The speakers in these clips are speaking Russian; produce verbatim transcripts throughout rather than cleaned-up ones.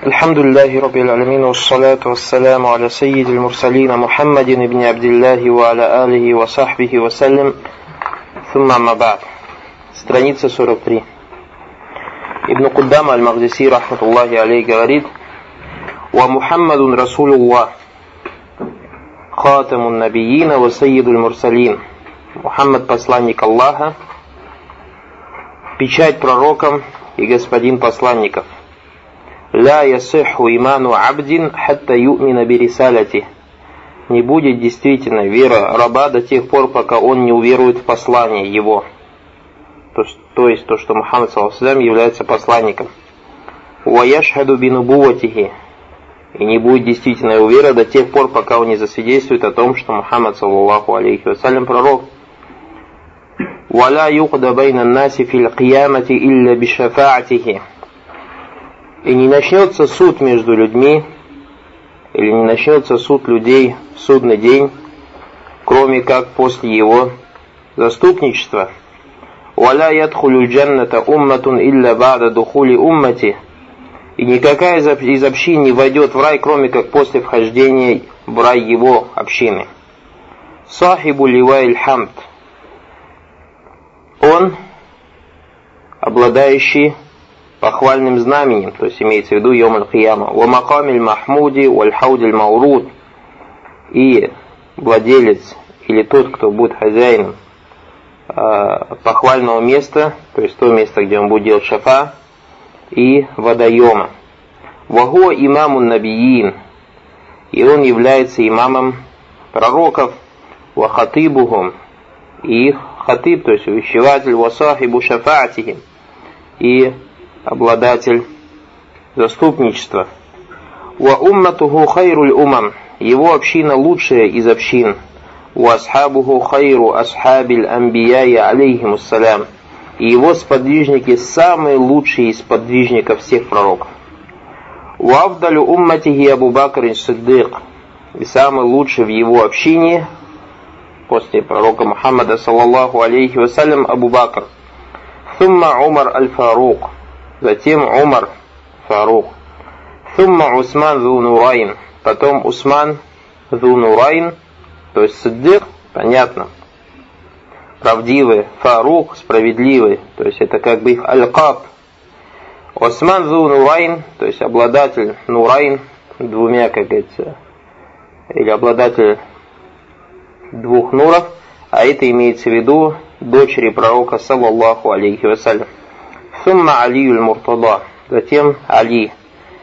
الحمد لله رب العالمين والصلاة والسلام على سيد المرسلين محمد بن عبد الله وعلى آله وصحبه وسلم ثم أما بعد. Страница сорок три. Ибн Куддама аль-Магдиси рахматуллахи алейх говорит: «Ва Мухаммадун Расулуллах, хатамун набиина ва сайидуль мурсалин». Мухаммад посланник Аллаха, печать пророкам и господин посланников. «Ла ясиху иману абдин хатта ю'мина бирисалати». Не будет действительно вера раба до тех пор, пока он не уверует в послание его. То, то есть то, что Мухаммад саллаллаху алейхи ва саллям является посланником. «Ва яшхаду бинубуватихи». И не будет действительной вера до тех пор, пока он не засвидетельствует о том, что Мухаммад саллаллаху алейхи ва саллям пророк. «Ва ла юқда байна наси фил қиямати илля бишафаатихи». И не начнется суд между людьми, или не начнется суд людей в судный день, кроме как после его заступничества. «Валя ядхулю джанната умматун илля бада духули уммати». И никакая из общин не войдет в рай, кроме как после вхождения в рай его общины. «Сахибу ливай хамд». Он, обладающий похвальным знаменем, то есть имеется в виду Йом аль-Кияма, «Ва макамиль махмуди валь хаудиль мауруд». И владелец, или тот, кто будет хозяином э, похвального места, то есть то место, где он будет делать шафа, и водоема. «Вахуа имамун набиин». И он является имамом пророков, «Ва хатибухум». И их хатиб, то есть увещеватель, «Ва сахибу шафаатихим». И обладатель заступничества. «Ва умматуху хайруль умам». Его община лучшая из общин. «Ва асхабуху хайру асхабиль амбияи алейхимуссалям». И его сподвижники самые лучшие из сподвижников всех пророков. «Ва афдалю умматихи Абу Бакр Сиддик». И самый лучший в его общине после пророка Мухаммада саллаллаху алейхи ва саллям Абу Бакр. «Сумма Умар аль-Фарук». Затем Умар Фарук. «Сумма Усман зу Нурайн». Потом Усман зу Нурайн, то есть Сиддик, понятно, правдивый, Фарук, справедливый, то есть это как бы их аль-Каб. Усман зу Нурайн, то есть обладатель Нурайн, двумя, как говорится, или обладатель двух нуров, а это имеется в виду дочери пророка саллаллаху алейхи ва саллям. «Сумма Алиюль Муртада». Затем Али,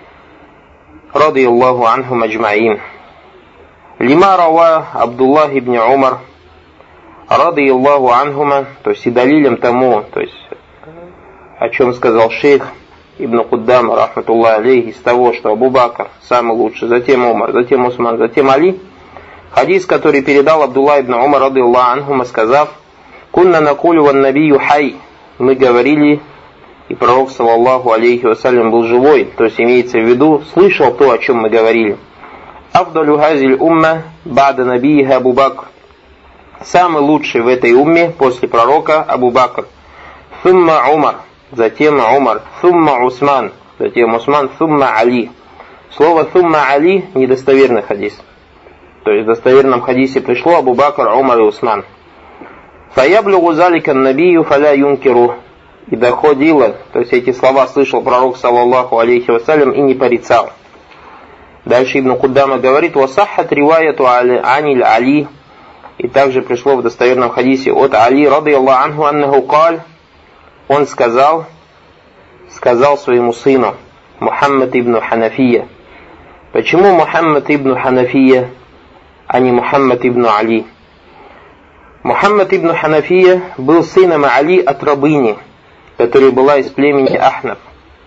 ради Аллаху анху маджмаин. «Лима рава Абдуллах ибн Умар, ради Аллаху анхума». То есть и далилем тому, то есть о чем сказал шейх Ибн Куддама рахматуллах алейхи, из того, что Абу Бакр самый лучший, затем Умар, затем Усман, затем Али. Хадис, который передал Абдуллах ибн Умар, ради Аллаху анхума, сказав: «Кунна накулю ван набию хай». Мы говорили, и пророк саллаллаху алейхи ва саллям был живой, то есть имеется в виду, слышал то, о чем мы говорили. «Афдалю газиль умма бада набииха Абу Бакр». Самый лучший в этой умме после пророка Абу Бакр. «Сумма Умар». Затем Умар. «Сумма Усман». Затем Усман. «Сумма Али». Слово «Сумма Али» недостоверный хадис. То есть в достоверном хадисе пришло Абу Бакр, Умар и Усман. «Фаяблюгу заликан набию фаля юнкиру». И доходило, то есть эти слова слышал пророк саллаллаху алейхи ва саллям и не порицал. Дальше Ибн Куддама говорит: «Васаххат риваяту аниль Али». И также пришло в достоверном хадисе от Али, ради Аллаху анху, аннаху каль. Он сказал, сказал своему сыну Мухаммад ибн Ханафия. Почему Мухаммад ибн Ханафия, а не Мухаммад ибн Али? Мухаммад ибн Ханафия был сыном Али от рабыни, которая была из племени Ахнаф.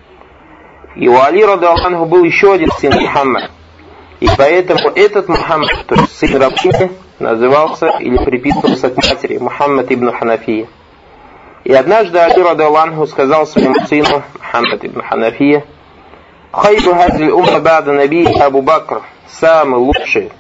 И у Али ради Аллаху был еще один сын Мухаммад. И поэтому этот Мухаммад, то есть сын рабыни, назывался или приписывался к матери Мухаммад ибн Ханафия. И однажды Али ради Аллаху сказал своему сыну Мухаммад ибн Ханафия: «Хайру газиль умма бада наби Абу Бакр». Самый лучший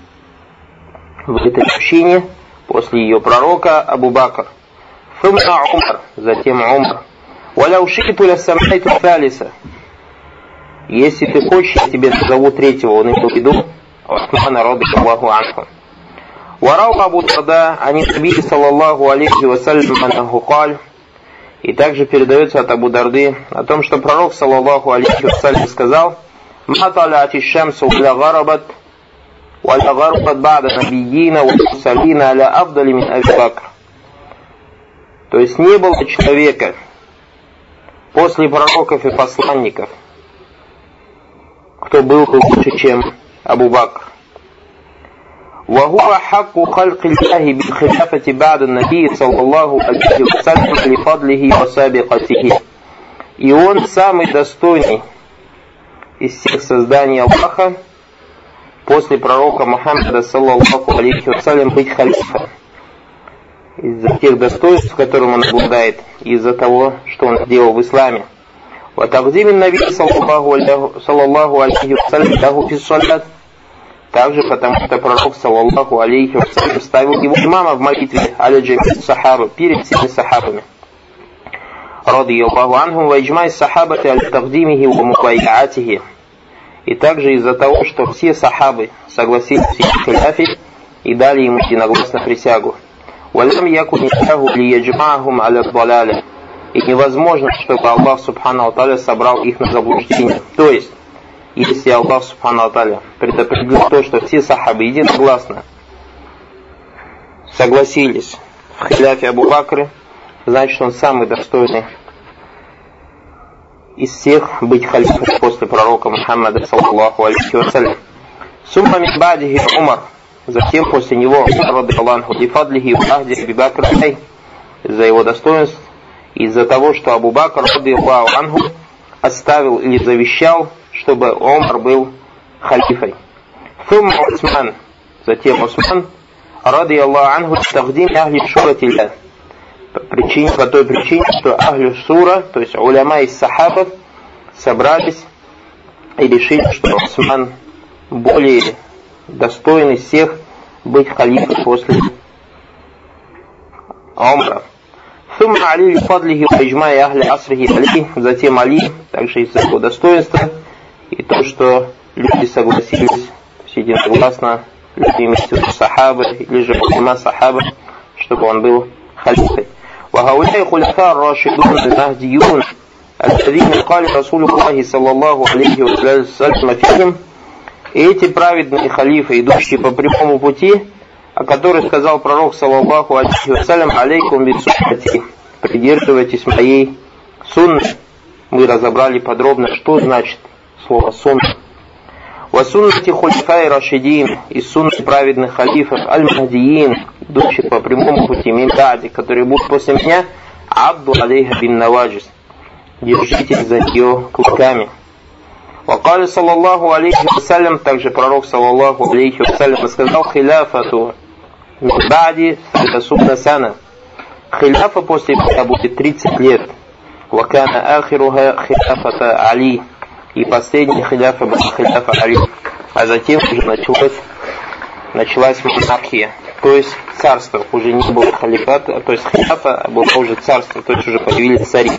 в этой общине после ее пророка Абу Бакр. «Сумма Умар». Затем Умар. «Валяу шиту ля самайту салиса». Если ты хочешь, я тебе назову третьего, он имел в виду Усмана радийаллаху анху. Варау Абу Дарда ани Наби саллаллаху алейхи вассалям анху каль. И также передается от Абу Дарды о том, что пророк саллаллаху алейхи вассалям сказал: «Ма талаати шамсу ля гарабат, ва ля гарабат ба'да набийина ва мурсалина аля афдали мин Аби Бакр». То есть не было человека после пророков и посланников, кто был бы лучше, чем Абу Бакр. وهو حق خلق الله بالخلافة بعد النبي صلى الله عليه وسلم لفضله وسابقته. И он самый достойный из всех созданий Аллаха после пророка Мухаммада саллаллаху алейхи вассалям быть халифой. Из-за тех достоинств, которым он обладает, из-за того, что он сделал в исламе. وتقديم النبي صلى الله عليه وسلم له في الصلاة. Также потому, что пророк саллаллаху алейхи вассалям ставил его имама в молитве аля джамии сахаба, перед всеми сахабами. Радийаллаху анхум ва иджмай сахабати аля тaqдимихи ва мубай'атихи. И также из-за того, что все сахабы согласились в его хиляфе и дали ему единогласно присягу. Валям якун яху ли яджмаахум аля далаля. И невозможно, чтобы Аллах субхану ва тааля собрал их на заблуждение. То есть, если Аллах субхану ва тааля предопределил то, что все сахабы единогласно согласились в хиляфе Абу Бакры, значит, он самый достойный из всех быть халифой после пророка Мухаммада саллаллаху алейхи вассалям. Сумма мин ба'дихи Умар. Затем после него Умар радийаллаху анху бифадлихи ва ахди Аби Бакр из-за его достоинств, из-за того, что Абу Бакр радийаллаху анху оставил или завещал, чтобы Умар был халифой. Сумма Усман. Затем Усман радийаллаху анху тaqдим ахли шуратилля. По причине, по той причине, что ахли шура, то есть уляма из сахабов, собрались и решили, что Усман более достойный всех быть халифой после Умара. Сумма Али бифадлихи ва иджмаи ахли асрихи Али. Затем Али, также из-за его достоинства и то, что люди согласились единогласно, люди вместе с сахабой или же уляма сахаба, чтобы он был халифой. وهؤلاء خلفاء الراشدون المهديون الذين قال رسول الله صلى الله عليه وسلم فيهم. И эти праведные халифы, идущие по прямому пути, о которых сказал пророк саллаллаху алейхи вассалям: алейкум бисуннати, придерживайтесь моей сунны. Мы разобрали подробно, что значит слово сунна. Ва суннати хулифай рашидин, и сунны праведных халифов аль-махдиин, идущих по прямому пути, мин ба'ди, которые будут после меня, абду алейха бин наваджис, держитесь за нее клыками. Вакали саллаллаху алейхи вассалям, также пророк саллаллаху алейхи вассалям сказал: хиляфату мин ба'ди сасубна сана, хиляфа после меня будет тридцать лет. Вакана ахируха хиляфата Али, и последний хиляфа был хиляфа Али. А затем уже началось, началась монархия, то есть царство, уже не было халифата, то есть хиляфа, а было уже царство, то есть уже появились цари.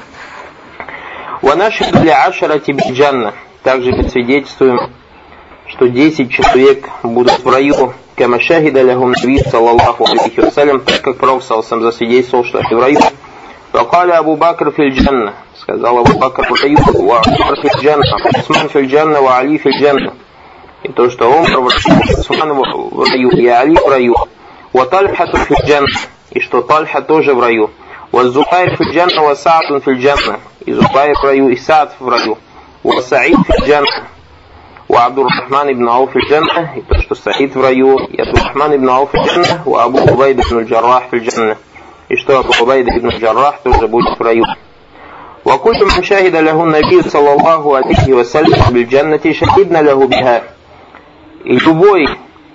Ванашиду для ашарати биджанна. Также мы свидетельствуем, что десять человек будут в раю, кама шахида лахум наби саллаллаху алейхи вассалям, так как пророк саллаллаху засвидетельствовал, что они в раю. Вакаля Абу Бакр филь джанна, сказал Абу Бакр в раю, ва Умар филь джанна, Усман филь джанна, ва Али филь джанна. И то, что Умар в раю, Усман в раю, и Али в раю. Ва Тальхату филь джанна, и что Тальха тоже в раю. Ва Зубайр филь джанна, ва Саадун филь джанна, и Зубайр в раю, и Саад в раю. Ва Саид филь джанна, ва Абдуррахман ибн Ауф филь джанна, и то, что Саид в раю, и Абдуррахман ибн Ауф филь джанна, ва Абу Убайд ибн аль-Джаррах филь джанна, и что Абу Убайд ибн аль-Джаррах тоже будет в раю. Ва культу ман шахида лаху наби саллаллаху алейхи вассалям биль джаннати шахидна лаху биха. И любой,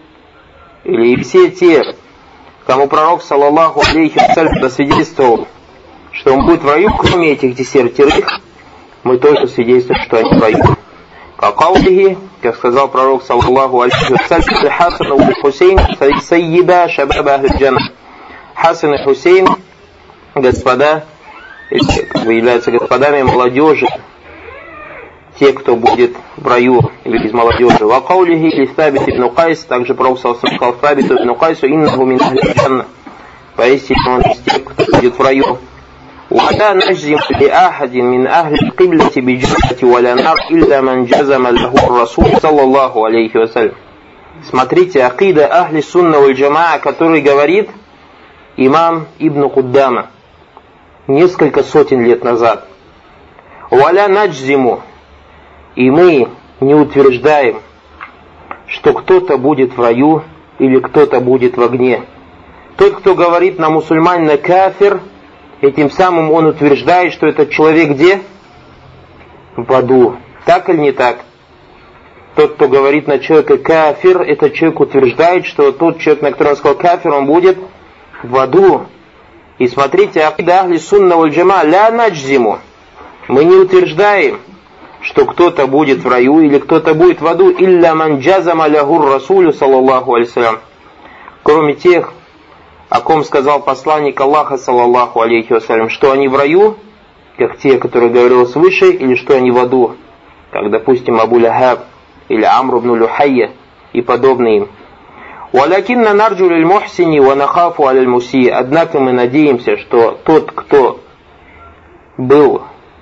или все те, кому пророк саллаллаху алейхи вассалям засвидетельствовал, что он будет в раю, кроме этих десятерых, мы тоже свидетельствуем, что они в раю. Как каулихи, как сказал пророк саллаллаху алейхи вассалям: Хасан и Хусейн сайида шабаба ахли джанна. Хасан и Хусейн, господа, как бы являются господами молодежи те, кто будет в раю, или из молодежи. Ва каулихи или Сабит ибн Кайс, также Пророк сказал Сабиту ибн Кайсу, иннаху мин ахли джанна, поистине он из тех, кто будет в раю. ولا نجزم لأحد من أهل القبلة بجنة ولا نار إلا من جزم له الرسول صلى الله عليه وسلم. Смотрите, акида ахли сунна валь джамаа, который говорит имам Ибн Куддама несколько сотен лет назад. Валя наджзиму, и мы не утверждаем, что кто-то будет в раю или кто-то будет в огне. Тот, кто говорит на мусульманина кафир, этим самым он утверждает, что этот человек где? В аду. Так или не так? Тот, кто говорит на человека кафир, этот человек утверждает, что тот человек, на которого он сказал кафир, он будет в аду. И смотрите, акида ахли сунна валь джамаа ля наджзиму. Мы не утверждаем, что кто-то будет в раю или кто-то будет в аду, илля ман джазама лягур расулю саллаллаху алейхи, кроме тех, о ком сказал посланник Аллаха, саллаллаху алейхи вассалям, что они в раю, как те, которые говорилось выше, или что они в аду, как, допустим, Абу Лахаб или Амр ибн Люхайя и подобные им. «Валякинна нарджу лиль мухсини ва нахафу аляль муси». Однако мы надеемся, что тот, кто был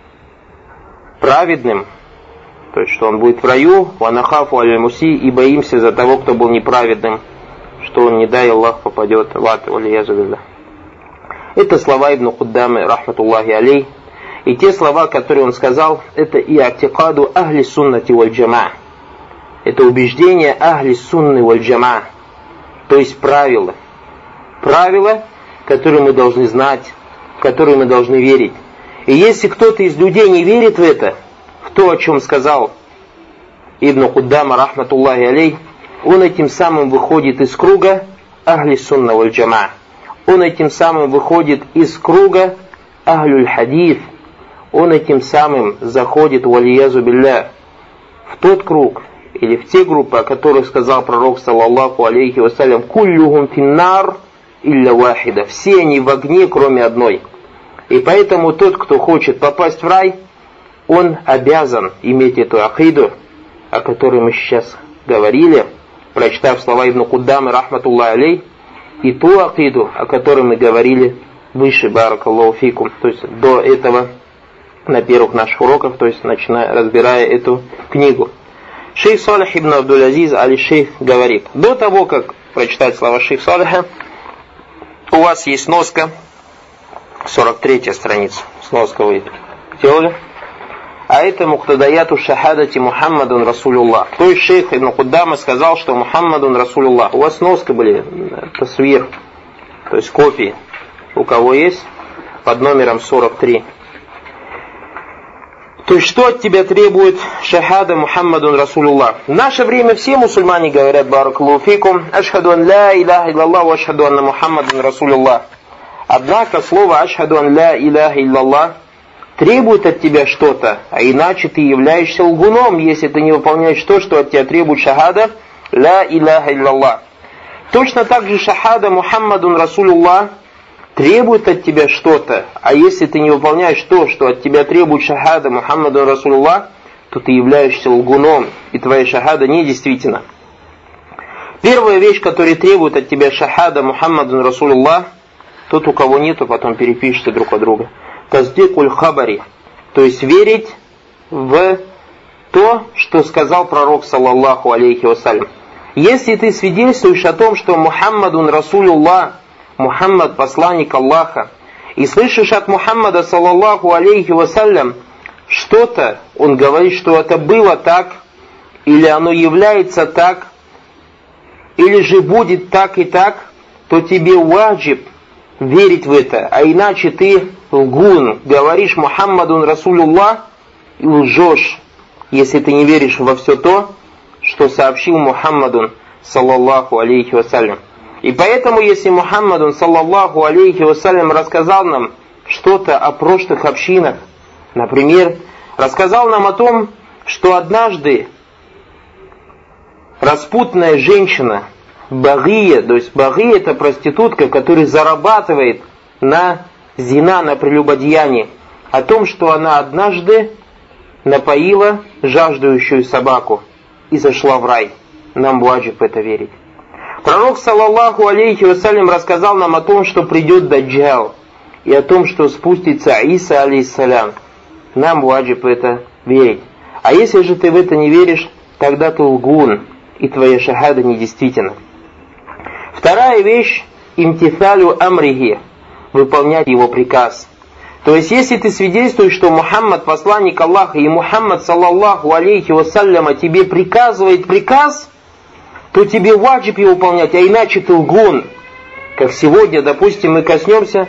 праведным, то есть, что он будет в раю, ва нахафу аляль муси, и боимся за того, кто был неправедным, что он, не дай Аллах, попадет в ад, валиязу билля. Это слова Ибн Куддамы, рахматуллахи алей. И те слова, которые он сказал, это и атикаду ахли суннати валь джамаа. Это убеждение ахли сунны валь джамаа. То есть правила. Правила, которые мы должны знать, в которые мы должны верить. И если кто-то из людей не верит в это, в то, о чем сказал Ибн Куддама, рахматуллахи алей, он этим самым выходит из круга ахли сунна валь джамаа. Он этим самым выходит из круга ахлюль хадис. Он этим самым заходит, валиязу билля, в тот круг, или в те группы, о которых сказал пророк, саллаллаху алейхи вассалям, куллюхум финнар илля вахида. Все они в огне, кроме одной. И поэтому тот, кто хочет попасть в рай, он обязан иметь эту акиду, о которой мы сейчас говорили, прочитав слова Ибн Куддамы, рахматуллах алей, и ту акиду, о которой мы говорили выше, баракаллаху фикум, то есть до этого, на первых наших уроках, то есть начиная, разбирая эту книгу. Шейх Салих ибн Абдул-Азиз аль-Шейх говорит, до того, как прочитать слова Шейх Салиха, у вас есть сноска, сорок третья страница, сноска вы делали, а это муктадаяту шахадати Мухаммадун Расулуллах. То есть шейх Ибн Куддама сказал, что Мухаммадун Расулуллах. У вас сноска были, тасвир, то есть копии, у кого есть, под номером сорок три. То есть, что от тебя требует шахада Мухаммадун Расулуллах? В наше время все мусульмане говорят, баракаллаху фикум, ашхаду ан ла иляха илляллах, ва ашхаду анна Мухаммадун Расулуллах. Однако слово ашхаду ан ла иляха илляллах требует от тебя что-то, а иначе ты являешься лгуном, если ты не выполняешь то, что от тебя требует шахада ла иляха илляллах. Точно так же шахада Мухаммадун Расулуллах требует от тебя что-то, а если ты не выполняешь то, что от тебя требует шахада Мухаммаду Расулуллах, то ты являешься лгуном, и твоя шахада недействительна. Первая вещь, которая требует от тебя шахада Мухаммаду Расулуллах, тот, у кого нету, потом перепишите друг от друга. Таздикуль хабари, то есть верить в то, что сказал пророк, саллаллаху алейхи вассалям. Если ты свидетельствуешь о том, что Мухаммадун Расулуллах, Мухаммад посланник Аллаха, и слышишь от Мухаммада, саллаллаху алейхи вассалям, что-то, он говорит, что это было так, или оно является так, или же будет так и так, то тебе ваджиб верить в это, а иначе ты лгун, говоришь Мухаммадун Расулуллах и лжешь, если ты не веришь во все то, что сообщил Мухаммадун, саллаллаху алейхи вассалям. И поэтому, если Мухаммадун, саллаллаху алейхи вассалям, рассказал нам что-то о прошлых общинах, например, рассказал нам о том, что однажды распутная женщина, багия, то есть багия — это проститутка, которая зарабатывает на зина, на прелюбодеянии, о том, что она однажды напоила жаждущую собаку и зашла в рай. Нам ваджиб в это верить. Пророк, саллаллаху алейхи вассалям, рассказал нам о том, что придет Даджал, и о том, что спустится Иса, алейхиссалям. Нам ваджиб в это верить. А если же ты в это не веришь, тогда ты лгун, и твоя шахада недействительна. Вторая вещь – имтиталю амрихи, выполнять его приказ. То есть, если ты свидетельствуешь, что Мухаммад посланник Аллаха, и Мухаммад, саллаллаху алейхи вассаляма, тебе приказывает приказ, то тебе ваджиб его выполнять, а иначе ты лгун. Как сегодня, допустим, мы коснемся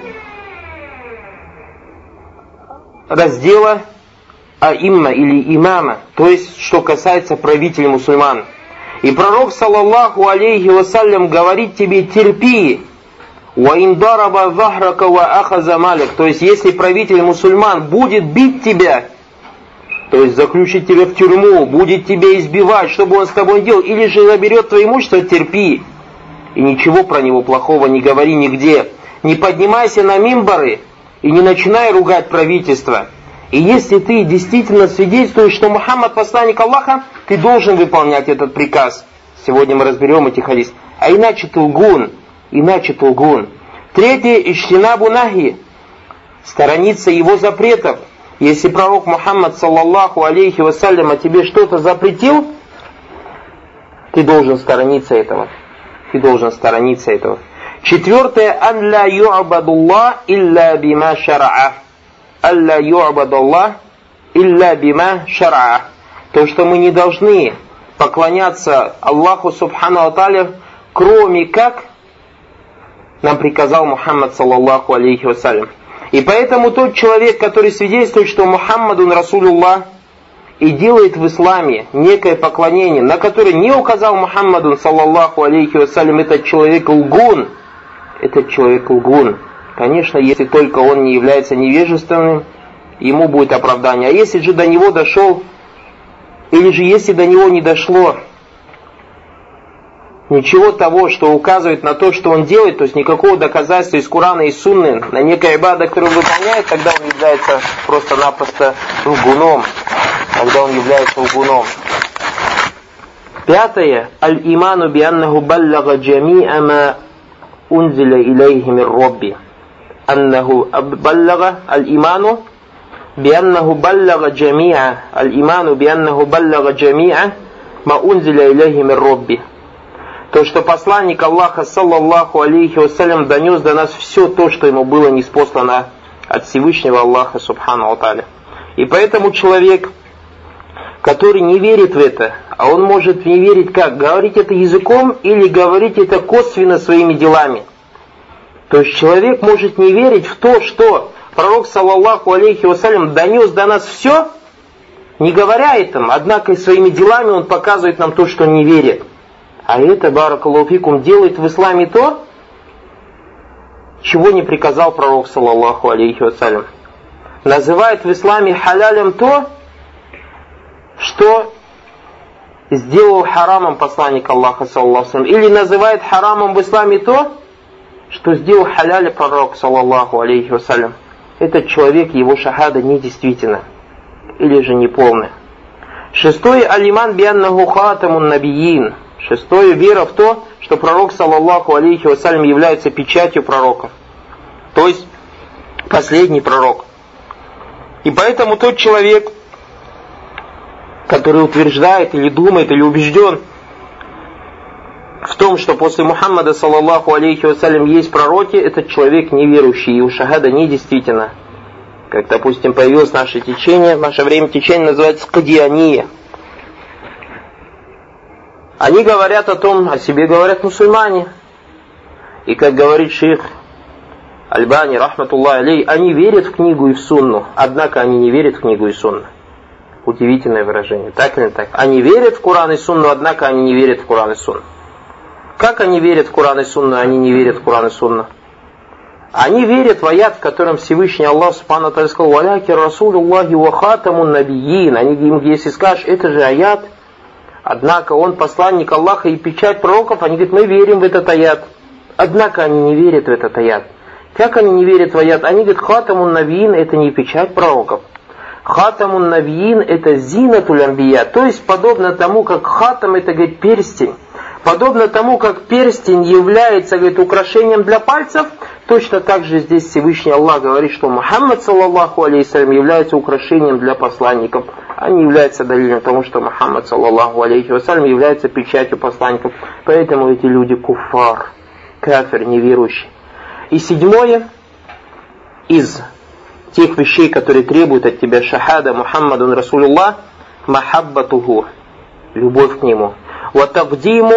раздела аимма или имама, то есть, что касается правителей мусульман. И пророк, саллаллаху алейхи вассалям, говорит тебе: терпи. وَإِنْ ضَرَبَ ظَهْرَكَ وَأَخَذَ مَالَكَ. То есть, если правитель мусульман будет бить тебя, то есть заключить тебя в тюрьму, будет тебя избивать, что бы он с тобой делал, или же заберет твое имущество, терпи. И ничего про него плохого не говори нигде. Не поднимайся на мимбары и не начинай ругать правительство. И если ты действительно свидетельствуешь, что Мухаммад посланник Аллаха, ты должен выполнять этот приказ. Сегодня мы разберем эти хадисы. А иначе ты лгун. Иначе ты лгун. Третье, ижтинабу нахи, сторониться его запретов. Если пророк Мухаммад, саллаллаху алейхи вассалям, тебе что-то запретил, ты должен сторониться этого. Ты должен сторониться этого. Четвертое, ан ла ю'бадуллах илля бима шара'а. Ан ла ю'бадуллах илля бима шара'а. То, что мы не должны поклоняться Аллаху субхану ва тааля, кроме как нам приказал Мухаммад, саллаллаху алейхи вассалям. И поэтому тот человек, который свидетельствует, что Мухаммадун Расулуллах, и делает в исламе некое поклонение, на которое не указал Мухаммадун, саллаллаху алейхи вассалям, этот человек лгун. Этот человек лгун. Конечно, если только он не является невежественным, ему будет оправдание. А если же до него дошел, или же если до него не дошло ничего того, что указывает на то, что он делает, то есть никакого доказательства из Корана и Сунны на некое ибада, которое он выполняет, тогда он является просто-напросто лгуном. Тогда он является лгуном. Пятое. Аль-иману бианнаху баллага джами'a ма унзиля илейхи мир Робби. Аннаху баллага аль-иману бианнаху баллага джами'a. Аль-иману бианнаху баллага джами'a ма унзиля илейхи мир Робби. То, что посланник Аллаха, саллаллаху алейхи вассалям, донес до нас все то, что ему было ниспослано от Всевышнего Аллаха, субхану ва тааля. И поэтому человек, который не верит в это, а он может не верить как? Говорить это языком или говорить это косвенно своими делами. То есть человек может не верить в то, что пророк, саллаллаху алейхи вассалям, донес до нас все, не говоря этим, однако и своими делами он показывает нам то, что он не верит. А это, баракаллаху фикум, делает в исламе то, чего не приказал пророк, саллаллаху алейхи вассалям. Называет в исламе халялем то, что сделал харамом посланник Аллаха, саллаллаху алейхи вассалям. Или называет харамом в исламе то, что сделал халялем пророк, саллаллаху алейхи вассалям. Этот человек, его шахада недействительна. Или же неполная. Шестое, алиман бианнаху хатамун набиин. Шестое, вера в то, что пророк, саллаллаху алейхи вассалям, является печатью пророков. То есть, последний пророк. И поэтому тот человек, который утверждает, или думает, или убежден в том, что после Мухаммада, саллаллаху алейхи вассалям, есть пророки, этот человек неверующий, и его шахада недействительна. Как, допустим, появилось наше течение, в наше время течение называется Кадиания. Они говорят о том, о себе говорят мусульмане. И как говорит шейх Альбани, рахматуллах алей, они верят в книгу и в сунну, однако они не верят в книгу и сунну. Удивительное выражение, так или не так? Они верят в Коран и сунну, однако они не верят в Коран и сунну. Как они верят в Коран и сунну, а они не верят в Коран и сунну? Они верят в аят, в котором Всевышний Аллах субхану ва тааля сказал: «Валяки расулуллахи ва хатамун набиин». Они им, если скажешь, это же аят, однако он посланник Аллаха и печать пророков, они говорят, мы верим в этот аят. Однако они не верят в этот аят. Как они не верят в аят? Они говорят, хатамун набиин, это не печать пророков. Хатамун навиин это зинатуль анбия, то есть подобно тому, как хатам это, говорит, перстень. Подобно тому, как перстень является, говорит, украшением для пальцев, точно так же здесь Всевышний Аллах говорит, что Мухаммад, саллаллаху алейхиссалям, является украшением для посланников, а не является далилем тому, что Мухаммад, саллаллаху алейхиссалям, является печатью посланников. Поэтому эти люди куфар, кафир, неверующий. И седьмое, из тех вещей, которые требуют от тебя шахада Мухаммадун Расулуллах, махаббатуху, любовь к нему. وتقديم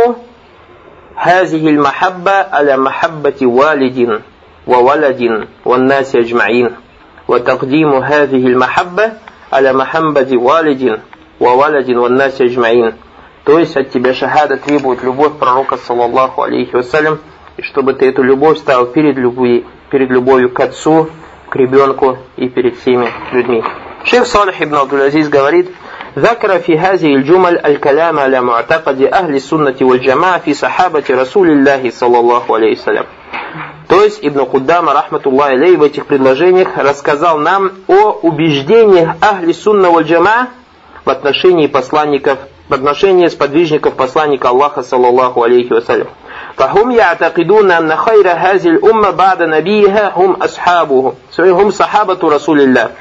هذه المحبة على محبة والد وولد والناس أجمعين وتقديم هذه المحبة على محبة والد وولد والناس أجمعين. То есть от тебя шахада требует любовь пророка, саллаллаху алейхи вассалям, и чтобы ты эту любовь ставил перед любовью, перед любовью к отцу, к ребенку и перед всеми людьми. Шейх Салих ибн Абдул-Азиз говорит: ذكر في هذه الجمل الكلام على معتقد أهل السنة والجماعة في صحابة رسول الله صلى الله عليه وسلم. То есть Ибн Куддама, рахматуллахи алейхи, в этих предложениях рассказал нам о убеждениях Ахли Сунна валь Джамаа в отношении посланников, в отношении сподвижников посланника Аллаха, саллаллаху алейхи вассалям. فهم يعتقدون أن خير هذه الأمة بعد نبيها هم أصحابه هم صحابة رسول الله.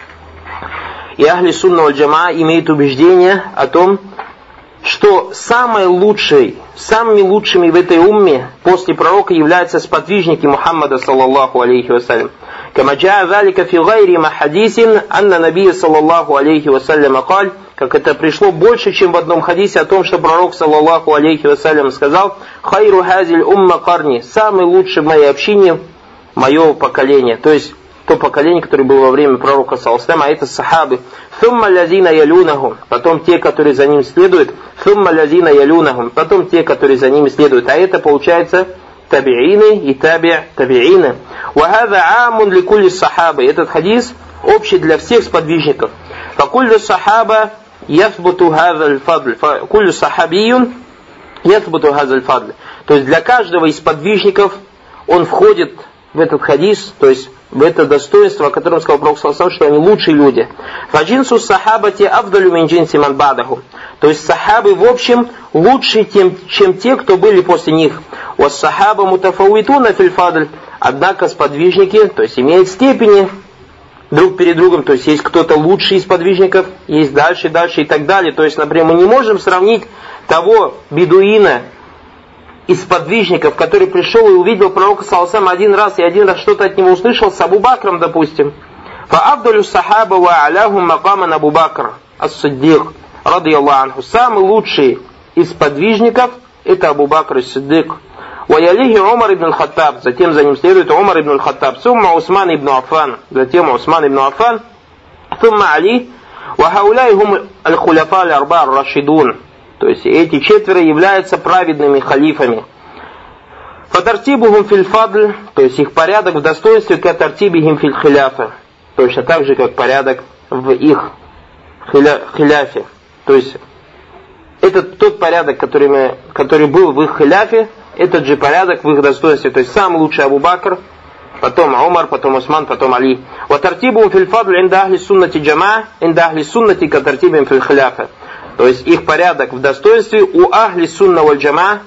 И Ахли Сунна валь Джамаа имеют убеждение о том, что самой лучшей, самыми лучшими в этой умме после пророка являются сподвижники Мухаммада, саллаллаху алейхи вассалям. كما جاء ذلك في غير ما حديث أن النبي صلى الله عليه وسلم قال, как это пришло больше, чем в одном хадисе о том, что пророк, саллаллаху алейхи вассалям, сказал: «Хайру хазиль умма карни», самый лучший в моей общине мое поколение, то есть то поколение, которое было во время пророка, саллаллаху алейхи вассалям, а это сахабы. «Thumma лазина ялюнахум», потом те, которые за ним следуют. «Thumma лазина ялюнахум», потом те, которые за ними следуют. А это получается табиины и таби табиины. «Вахаза амун ли кулли сахабы», этот хадис общий для всех сподвижников. «Факуллю сахаба ясбуту хазаль фадль», «Куллю сахабиюн ясбуту хазаль фадль». То есть для каждого из сподвижников он входит в этот хадис, то есть в это достоинство, о котором сказал пророк, что они лучшие люди. Фаджинсу сахабати авдалю мин джинси ман бадаху. То есть сахабы в общем лучше, чем те, кто были после них. Вас сахаба мутафауитуна филь фадль. Однако сподвижники, то есть имеют степени друг перед другом, то есть есть кто-то лучший из сподвижников, есть дальше, дальше и так далее. То есть, например, мы не можем сравнить того бедуина из сподвижников, который пришел и увидел пророка, саллаллаху алейхи ва саллям, один раз и один раз что-то от него услышал, с Абу Бакром, допустим. «Фаабдалю сахаба ва аляхум макаман Абу Бакр ас-Сиддик, радийаллаху анху». Самый лучший из сподвижников это Абу Бакр ас-Сиддик. «Ва ялихи Умар ибн аль-Хаттаб», затем за ним следует Умар ибн аль-Хаттаб. «Сумма Усман ибн Аффан», затем Усман ибн Аффан. «Сумма Али». «Ва хауляй хум аль-хуляфа аль-арба ар-рашидун». То есть эти четверо являются праведными халифами. Фатартибухум филь фадль, то есть их порядок в достоинстве, как тартибихим филь хиляфа, точно так же, как порядок в их хиля, хиляфе. То есть это тот порядок, который, мы, который был в их хиляфе, этот же порядок в их достоинстве. То есть самый лучший Абу Бакр, потом Умар, потом Усман, потом Али. Ватартибухум филь фадль инда ахли суннати джамаа, инда ахли суннати катартибихим филь хиляфа. То есть их порядок в достоинстве у Ахли Сунна валь Джамаа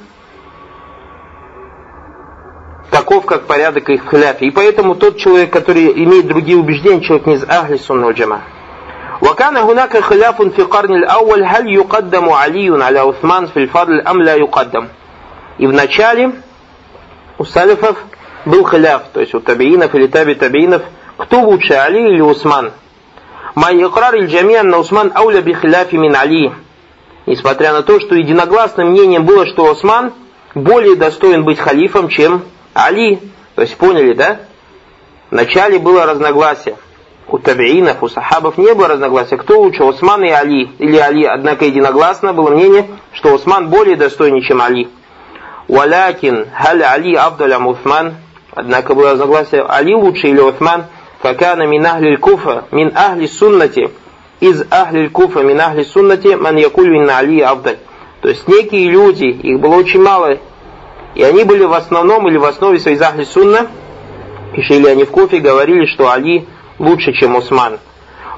таков, как порядок их в хиляфе. И поэтому тот человек, который имеет другие убеждения, человек не из Ахли Сунна валь Джамаа. وكان هناك خلاف في القرن الأول هل يقدم علي على عثمان في الفضل أم لا يقدم. И в начале у салифов был хиляф, то есть у табиинов или таби табиинов, кто лучше, Али или Усман. «Май икрар иль-джамиан на Усман ауля би хиляфи мин Али». Несмотря на то, что единогласным мнением было, что Усман более достоин быть халифом, чем Али. То есть поняли, да? Вначале было разногласие. У табиинов, у сахабов не было разногласия. Кто лучше, Усман и Али? Или Али? Однако единогласно было мнение, что Усман более достойнее, чем Али. «Валякин халь Али абдаль ам Усман». Однако было разногласие, Али лучше или Усман. «Факана мин ахли куфа мин ахли суннати». Из ахли куфа мин ахли суннати ман якуль инна Али абдаль. То есть некие люди, их было очень мало, и они были в основном или в основе своей из ахли сунна, и жили они в Куфе, говорили, что Али лучше, чем Усман.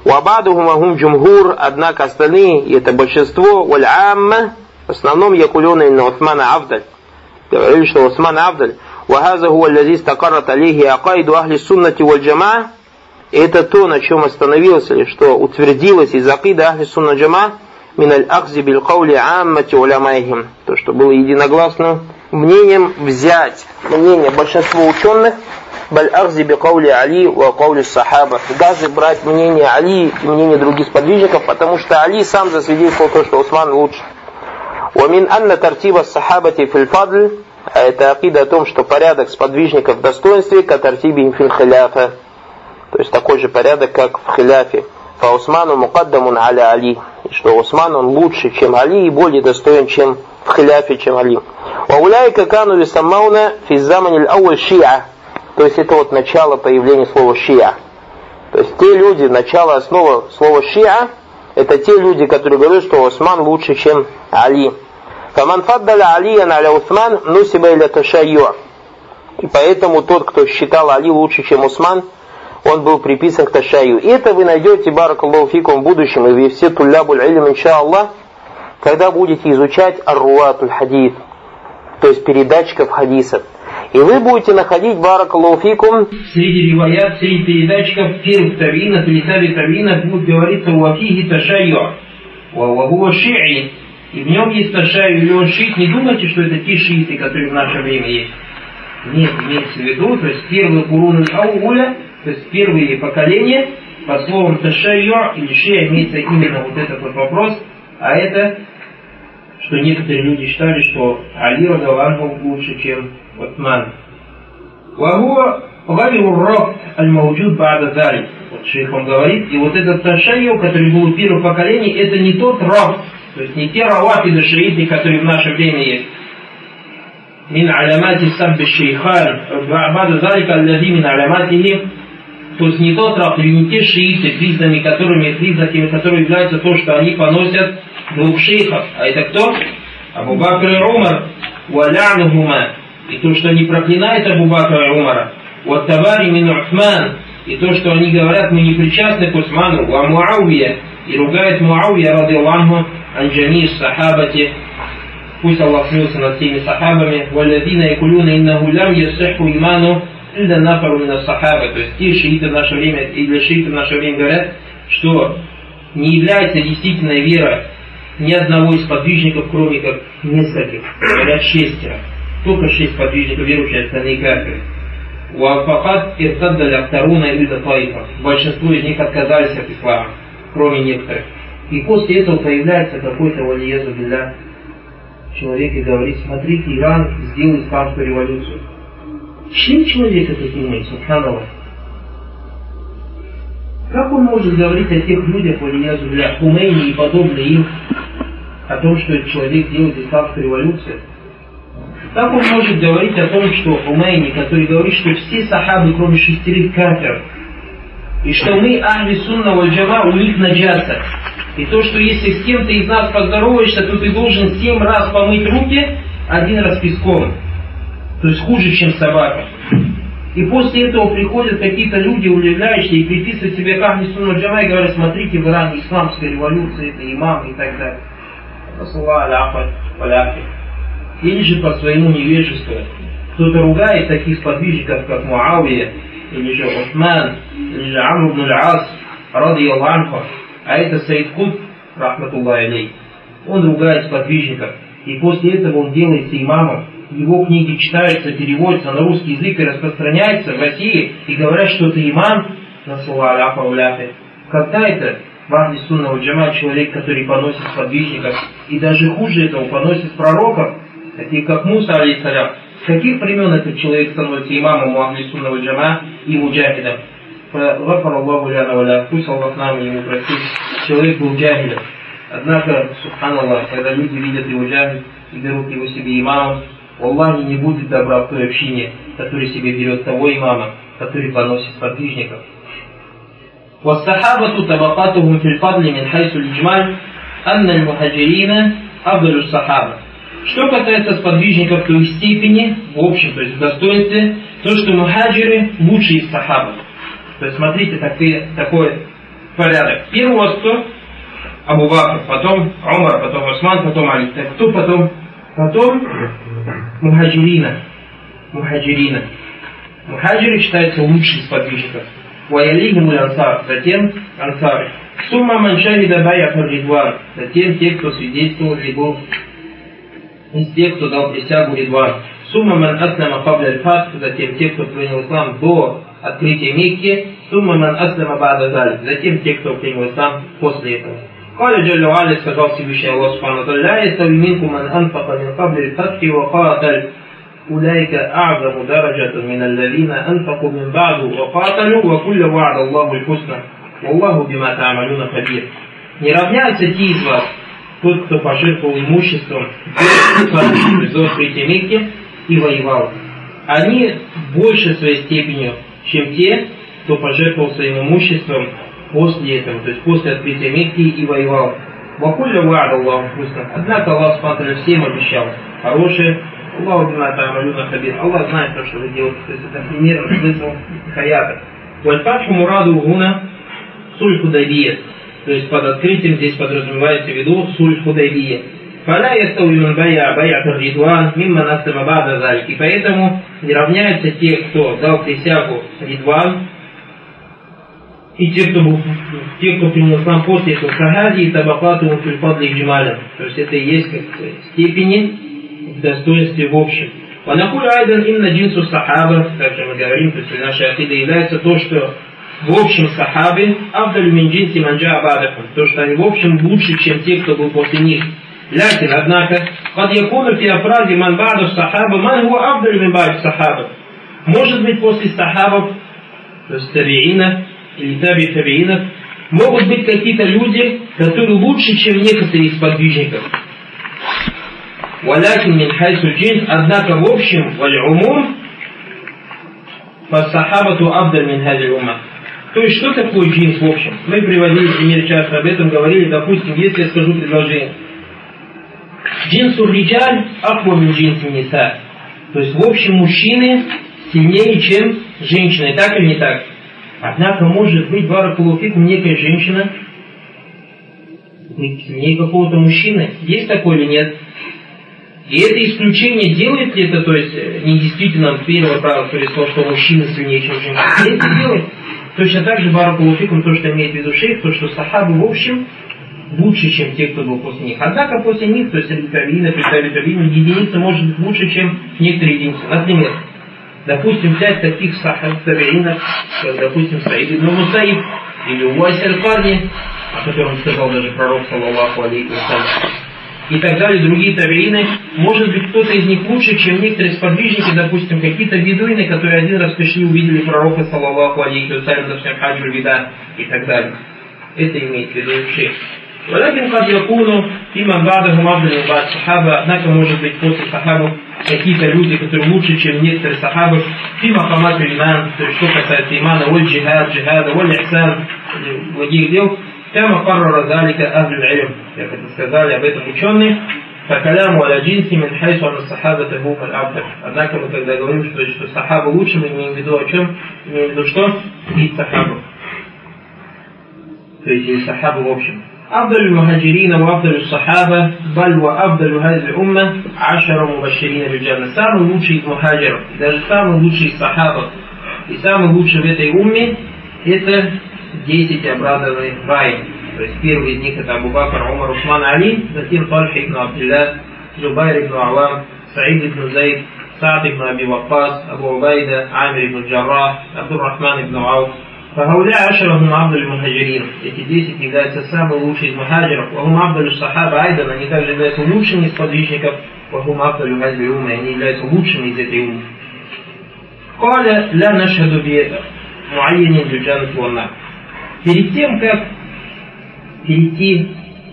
Вабадухум агум джумгур, однако остальные, и это большинство, валь амма, в основном якулюна инна Усмана Авдаль, говорили, что Усман Авдаль, вахаза хуа лази стакарат алейхи акайду ахли суннати валь джама, это то, на чем остановился, или что утвердилось из акида ахли сунна джама, миналь ахзи биль каули аммати уламайхим, то, что было единогласным мнением взять мнение большинства ученых, баль ахзи би каули Али ва каули сахаба, даже брать мнение Али и мнение других сподвижников, потому что Али сам засвидетельствовал то, что Усман лучше. Вамин анна тартиба сахабати фил фадль, а это акида о том, что порядок сподвижников в достоинстве, ка тартиби фил хиляфа, то есть такой же порядок, как в хиляфе. Фа Усману мукаддамун аля Али, и что Усман он лучше, чем Али, и более достоин, чем в хиляфе, чем Али. Ва уляйка кану лисаммауна фи замани ал-ауаль шиа, то есть это вот начало появления слова шиа. То есть те люди, начало, основа слова шиа, это те люди, которые говорят, что Усман лучше, чем Али. Фаман фаддаля алиян аля Усман нусиба иля ташайю. И поэтому тот, кто считал Али лучше, чем Усман, он был приписан к ташайю. И это вы найдете, баракаллаху фикум, в будущем, и все туллябуль илм, иншааллах, когда будете изучать ар-руатуль хадис, то есть передатчиков хадисов. И вы будете находить, баракаллаху фикум, среди риваят, среди передатчиков первых тавинов или таби тавинов будет говориться уафихи ташайю, уахуа ши'i, и в нем есть ташайю, или он шиит. Не думайте, что это те шииты, которые в наше время есть. Нет, имеется в виду, то есть первые куруны ауля, то есть первые поколения, по словам ташайю или ши'a имеется именно вот этот вот вопрос, а это, что некоторые люди считали, что Али радиаллаху лучше, чем Усман. Вахуа гайру рафт аль-мауджуд ба'да залик. Вот шейх он говорит, и вот этот ташайю, который был у первого поколения, это не тот рафт, то есть не те равафиды шииты, которые в наше время есть. Мин алямати сабби шейхан ба'да залика аллади мин аляматихи. То есть не тот рафт, или не те шииты, признаками которыми, признаками которыми является то, что они поносят двух шейхов. А это кто? Абу Бакр и Умар. Валянухума. И то, что они проклинают Абу Бакра и Умара. Ваттабари мин Усман. И то, что они говорят, мы не причастны к Усману. Ва Муавия. И ругает Муавия, радиаллаху, анджами сахабати. Пусть Аллах смеется над всеми сахабами. Валядина якулюна иннаху лям ясиху иману илля нафару мина сахаба. То есть те шииты в наше время, или шииты в наше время говорят, что не является действительной вера ни одного из подвижников, кроме как нескольких. Говорят шестеро. Только шесть подвижников верующих, остальные кафиры. Уафахат иртаддаля вторуна ида таифа. Большинство из них отказались от ислама, кроме некоторых. И после этого появляется какой-то валиязу билля человек и говорит: смотрите, Иран сделал исламскую революцию. Чем человек это думает, субханаллах? Как он может говорить о тех людях, валиязу билля, Хумейни и подобные им, о том, что этот человек делает исламскую революцию? Как он может говорить о том, что Хумейни, который говорит, что все сахабы, кроме шестерых кафиров, и что мы, ахли сунна валь джама, у них наджаса. И то, что если с кем-то из нас поздороваешься, то ты должен семь раз помыть руки, один раз песком. То есть хуже, чем собака. И после этого приходят какие-то люди, удивляющие, и приписывают себе к ахли сунна валь джама и говорят: смотрите, в Иране исламская революция, это имам и так далее. Или же по своему невежеству кто-то ругает таких сподвижников, как Муавия, или же Усман, или же Амр ибн аль-Ас, радиаллаху анху, а это Саид Кутб, рахматуллахи алейх. Он ругает сподвижников, и после этого он делается имамом, его книги читаются, переводятся на русский язык и распространяются в России, и говорят, что это имам, на слова аляфа уляфи. Когда это в ахли сунна валь джама человек, который поносит сподвижников, и даже хуже этого, поносит пророков, таких как Муса, алейхиссалям. С каких времен этот человек становится имамом у ахли сунна валь джама и муджахидом? Гафар Аллаху ляна валя, пусть Аллах нам ему простит. Человек был джахидом. Однако, субханаллах, когда люди видят его джахид и берут его себе имамом, Аллаху не будет добра в той общине, который себе берет того имама, который поносит сподвижников. والصحابة طبقاتهم في الفضل من حيث الإجمال أن المهاجرين أفضل الصحابة. Что касается сподвижников, то их степени, в общем, то есть в достоинстве, то, что мухаджиры лучшие из сахабов. То есть смотрите, такое, такое порядок. Первый у вас кто? Абу Бакр, потом Умар, потом Усман, потом Али. Так кто потом? Потом мухаджирина. Мухаджирина. Мухаджиры считаются лучшими сподвижников. Ваялихим и ансар. Затем ансары. Сумма ман шахида бай'ат ридван. Затем те, кто свидетельствовал либо из тех, кто дал присягу ридван. Сумма ман аслама кабля аль-фат. Затем те, кто принял ислам до открытия Мекки. Сумма ман аслама ба'да залик. Затем те, кто принял ислам после этого. قال جل وعلا, сказал Всевышний Аллах Субхану ва Тааля: لا يستوي منكم من أنفق من قبل الفتح وقاتل أولئك أعظم درجة من الذين أنفقوا من بعد وقاتلوا وكل وعد الله الحسنى والله بما تعملون خبير. Не равняются те из вас, тот, кто пожертвовал имуществом до открытия Мекки и воевал. Они больше своей степенью, чем те, кто пожертвовал своим имуществом после этого, то есть после открытия Мекки и воевал. Вакулля ва'да Аллаху хусна. Однако Аллах Субхану всем обещал хорошее. Аллаху бима та'малюна хабир. Аллах знает то, что вы делаете. То есть это примерно смысл хаята. Валь-фатху мураду гуна суль худайбия. То есть под открытием здесь подразумевается в виду суль худайбия. Фаля ястауи ман бай'а бай'ат ар-ридван мимман аслама ба'да залик. И поэтому не равняются те, кто дал присягу ридван, и те, кто, был, те, кто принял ислам после этого, кахади и табакату фильфадли джималя. То есть это и есть как степени в достоинстве в общем. Ванакуль айдан имна джинсу сахаба, также мы говорим, то есть наша акида является то, что в общем сахабы авдалю мин джинси манджа абадахум, то, что они в общем лучше, чем те, кто был после них. Лякин, однако, под якуну фи афрази ман ба'ду сахаба, ман хуа авдалю мин ба'ду сахаба. Может быть, после сахабов, то есть табиина, или таби табиинов, могут быть какие-то люди, которые лучше, чем некоторые из подвижников. Валякин мин хайсу джинс, однако в общем, валь-умум, фас-сахабату абдаль мин хази умма. То есть, что такое джинс в общем? Мы приводили пример часто об этом, говорили, допустим, если я скажу предложение. Джинсу риджаль ахва мин джинси ниса. То есть, в общем, мужчины сильнее, чем женщины. Так или не так? Однако, может быть, баракулуфикум, некая женщина сильнее какого-то мужчины. Есть такое или нет? И это исключение делает ли это, то есть, недействительно первое правило, то есть, что мужчина сильнее, чем женщина? Это делает. Точно так же баракулуфикум, то, что имеет в виду шейх, то, что сахабы, в общем, лучше, чем те, кто был после них. Однако, после них, то есть, табиина, при табиина, единица может быть лучше, чем некоторые единицы. Например, допустим, взять таких сахаб табиинов, как, допустим, Саид ибн Мусаиб, или Уайс аль-Карни, о котором сказал даже пророк, саллаллаху алейхи ва саллям, и так далее, другие табиины, может быть, кто-то из них лучше, чем некоторые сподвижники, допустим, какие-то бедуины, которые один раз пришли, увидели пророка, саллаллаху алейхи ва саллям, допустим, хаджу вида, и так далее. Это имеет в виду шейх. ولكن قد يكون فيما بعدهم أفضل من بعض الصحابة, однако, может быть, после сахабов какие-то люди, которые лучше, чем некоторые сахабы, фима хамат иман, то есть что касается имана, воль джихад, джихада, воль ихсан, других дел, кама карра залика ахлю илм, как это сказали об этом ученые, факаляму аля джинси мин хайсу ана сахаба тагум аль-абдар. Однако мы когда говорим, что, что сахабы лучше, мы имеем в виду о чем? Имеем в виду что? Вид сахабов. То есть и сахабы в общем. أفضل المهاجرين وأفضل الصحابة بل وأفضل هذه الأمة عشر مبشرين بالجنة. Самый лучший из мухаджиров, даже самый лучший из сахабов и самый лучший в этой умме это десять обрадованных раем. То есть первый из них это Абу Бакр, Умар, Усман, Али, затем Тальха ибн Абдилlah, Зубайр ибн Авам, Саид ибн Зайд, Саад ибн Аби Ваккас, Абу Убайда, Амир ибн Джаррах, Абдуррахман ибн Ауф. فهؤلاء عشرة هم أفضل المهاجرين. Эти десять являются самыми лучшими из мухаджиров. وهم أفضل الصحابة أيضا. Они также являются лучшими из подвижников. وهم أفضل هذه الأمة. Они являются лучшими из этой уммы. قال لا نشهد بمعين بالجنة والنار. Перед тем, как перейти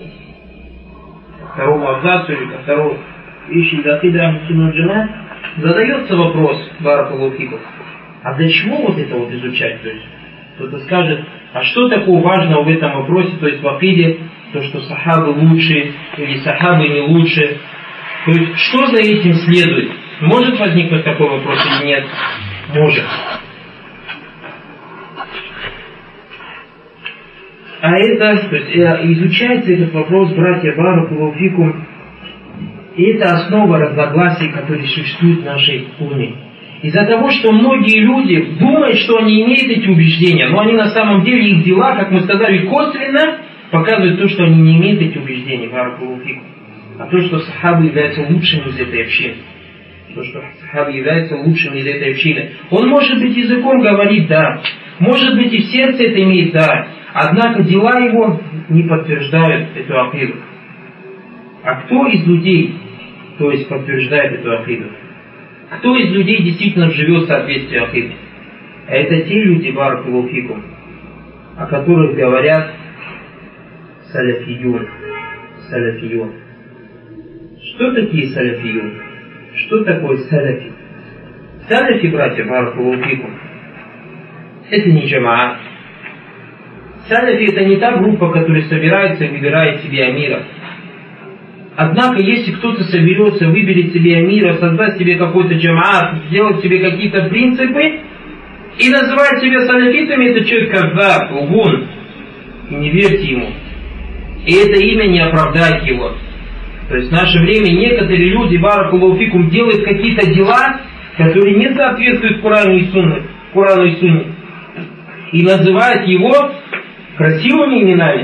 к второму абзацу или ко второй вещи из акиды Ахлус-Сунна валь-Джамаа, задается вопрос, баракаллаху фикум, а для чего вот это вот изучать? То есть кто-то скажет, а что такого важного в этом вопросе, то есть в акиде, то, что сахабы лучше или сахабы не лучше. То есть что за этим следует? Может возникнуть такой вопрос или нет? Может. А это, то есть, изучается этот вопрос, братья, баракаллаху фикум, и это основа разногласий, которые существуют в нашей уме. Из-за того, что многие люди думают, что они имеют эти убеждения, но они на самом деле, их дела, как мы сказали, косвенно показывают то, что они не имеют эти убеждения, баракаллаху фикум. А то, что сахабы являются лучшими из этой общины. То, что сахабы являются лучшими из этой общины. Он, может быть, языком говорит, да. Может быть, и в сердце это имеет, да. Однако дела его не подтверждают эту акиду. А кто из людей, то есть, подтверждает эту акиду? Кто из людей действительно живет в соответствии акиды? А это те люди, баракаллаху фикум, о которых говорят салафиюн. Салафиюн. Что такие салафиюн? Что такое салафи? Салафи, братья, баракаллаху фикум, это не джамаат. Салафи это не та группа, которая собирается и выбирает себе амира. Однако, если кто-то соберется, выберет себе амира, создаст себе какой-то джамаат, сделать себе какие-то принципы и называет себя салафитами, это человек каздаб, лгун. И не верьте ему. И это имя не оправдает его. То есть в наше время некоторые люди, баракаллаху фикум, делают какие-то дела, которые не соответствуют Корану и Сунне, Корану и Сунне, и называют его красивыми именами.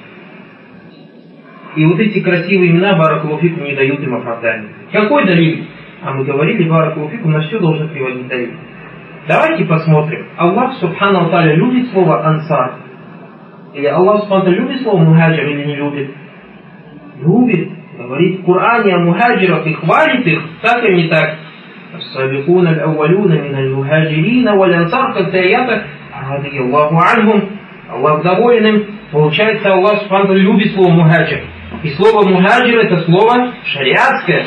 И вот эти красивые имена, баракаллаху фикум, не дают им оправдания. Какой далиль? А мы говорили, баракаллаху фикум, на все должен приводить далиль. Давайте посмотрим. Аллах субхану тааля любит слово ансар? Или Аллах субхану тааля любит слово мухаджир или не любит? Любит. Говорит в Коране о мухаджирах и хвалит их, так или не так? السابقون الأولون من المهاجرين والأنصار, как в аятах, رضي الله عنهم, Аллах доволен им. Получается, Аллах субхану тааля любит слово мухаджир. И слово мухаджир это слово шариатское.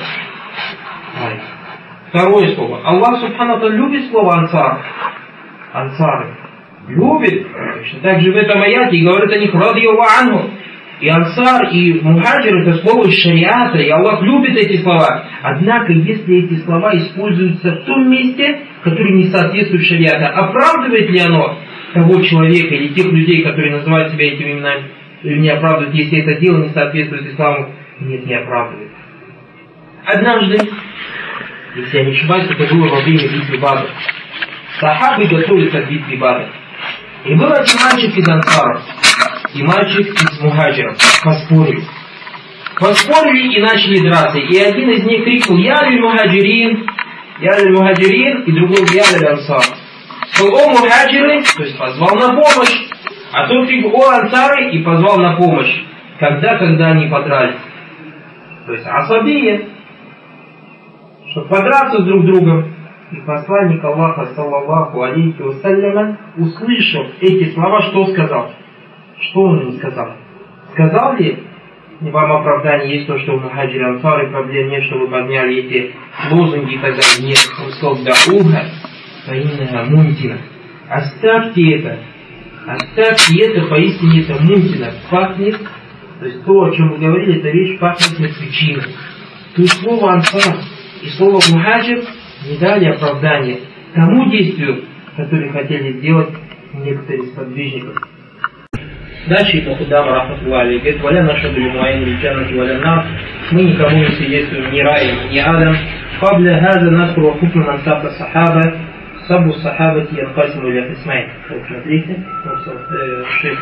Второе слово. Аллах субхану тааля любит слово ансар. Ансары. Любит. Точно так же в этом аяте и говорит о них رضي الله عنهم. И ансар, и мухаджир это слово из шариата, и Аллах любит эти слова. Однако, если эти слова используются в том месте, которое не соответствует шариату, оправдывает ли оно того человека или тех людей, которые называют себя этими именами, или не оправдывает, если это дело не соответствует исламу? Нет, не оправдывает. Однажды, если я не ошибаюсь, это было во время битвы Бадр. Сахабы готовятся к битве Бадр. И был один мальчик из ансаров и мальчик из мухаджиров. Поспорили. Поспорили и начали драться. И один из них крикнул: «Я лиль мухаджирин, я лиль мухаджирин», и другой: «Я лиль ансар». Сказал: «О мухаджиры», то есть позвал на помощь. А тот крикнул: «О ансары», и позвал на помощь. Когда, когда они подрались. То есть асабия, чтобы подраться друг с другом. И посланник Аллаха, саллаллаху алейхи вассаляма, услышав эти слова, что сказал? Что он им сказал? Сказал ли вам оправдание есть то, что в мухаджире ансары проблем нет, что вы подняли эти лозунги и так далее? Нет. Он сказал: «Дауха фаиннаха мунтина». Оставьте это. Оставьте это, поистине это мунтина. Пахнет, то есть то, о чем вы говорили, эта вещь пахнет мертвечиной. То есть слово ансар и слово мухаджир не дали оправдания тому действию, которое хотели сделать некоторые из подвижников. Дальше Ибн Худама рахматуллахи говорит: «Валя нашаду ли муаин ли джаннати валя нар». Мы никому не свидетельствуем ни раем, ни адом. Кабля хаза наскуру хукм мансаба сахаба. Сабу сахабати янкасиму ля хисмайн. Смотрите, шесть.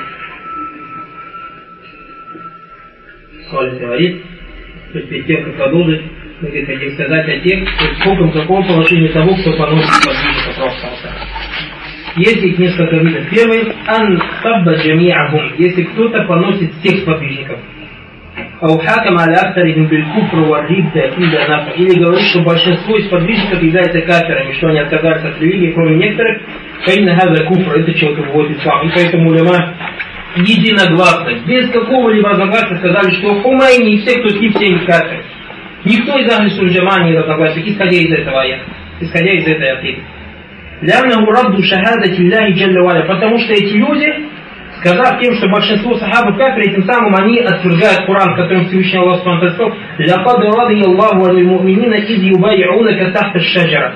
Соль говорит, то есть перед тем, как продолжить, мы хотим сказать о тех, то есть сколько, в каком положении того, кто поносит подвижника просто. Есть их несколько видов. Первый, ан табба джамиахум, если кто-то поносит всех подвижников. Аухакам аля ахтарихим биль куфру ва ридда инда нафа. Или говорит, что большинство из подвижников являются кафирами, что они отказались от религии, кроме некоторых. Фаинна хаза куфр, это человек вводит ислам. И поэтому уляма единогласно, без какого-либо разногласия сказали, что Хумайни и все, кто с ним, все не кафиры. Никто из Ахли Суль-Джама не разногласия, исходя из этого аята, исходя из этой акиды. Ляннаху радду шахадати Аллахи джалля валя, потому что эти люди, сказав тем, что большинство сахабов кафиры, тем самым они отвергают Коран, в котором Всевышний Аллах Субхану сказал: «Лякад радия Аллаху аль му'минина из юбай'унака тахта шаджара».